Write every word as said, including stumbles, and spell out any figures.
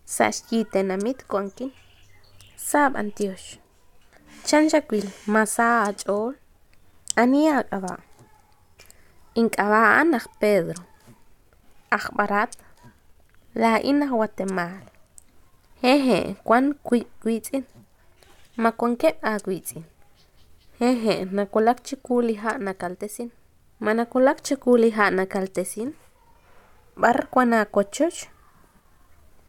Saxyitenamit kuankin. Sab antiox. Chanchakuil masa achol. Ania ak'aba. Ink'aba aj Pedro. Aj Barat. La'in aj Guatemala. Jeje kuan kuitz'in. Ma kuan kep akwitz'in. Jeje nakulak chikuli ja nakaltesin. Ma nakulak chikuli ja nakaltesin. Bar kuan akochoch.